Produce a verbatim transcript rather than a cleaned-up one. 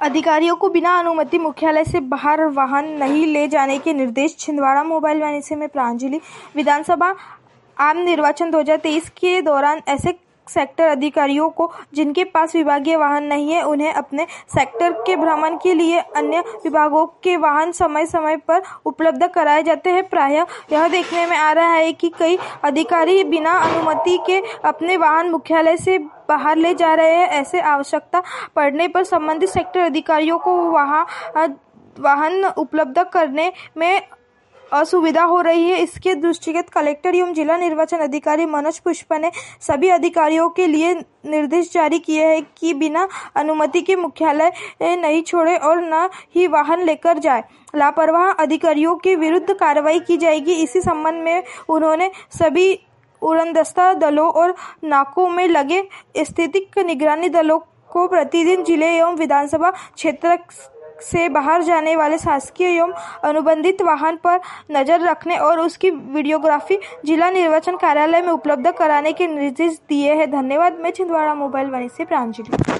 अधिकारियों को बिना अनुमति मुख्यालय से बाहर वाहन नहीं ले जाने के निर्देश। छिंदवाड़ा मोबाइल वाणिज्य में प्रांजलि। विधानसभा आम निर्वाचन दो हज़ार तेईस के दौरान ऐसे सेक्टर अधिकारियों को जिनके पास विभागीय वाहन नहीं है, उन्हें अपने सेक्टर के भ्रमण के लिए अन्य विभागों के वाहन समय समय पर उपलब्ध कराए जाते हैं। प्रायः यह देखने में आ रहा है कि कई अधिकारी बिना अनुमति के अपने वाहन मुख्यालय से बाहर ले जा रहे हैं। ऐसे आवश्यकता पड़ने पर संबंधित सेक्टर अधिकारियों को वहां वाहन उपलब्ध करने में असुविधा हो रही है। इसके दृष्टिगत कलेक्टर एवं जिला निर्वाचन अधिकारी मनोज पुष्पा ने सभी अधिकारियों के लिए निर्देश जारी किए हैं कि बिना अनुमति के मुख्यालय नहीं छोड़े और न ही वाहन लेकर जाए। लापरवाह अधिकारियों के विरुद्ध कार्रवाई की जाएगी। इसी संबंध में उन्होंने सभी उड़नदस्ता दलों और नाकों में लगे स्थितिक निगरानी दलों को प्रतिदिन जिले एवं विधानसभा क्षेत्र से बाहर जाने वाले शासकीय एवं अनुबंधित वाहन पर नजर रखने और उसकी वीडियोग्राफी जिला निर्वाचन कार्यालय में उपलब्ध कराने के निर्देश दिए हैं। धन्यवाद। मैं छिंदवाड़ा मोबाइल वाणी से प्रांजलि।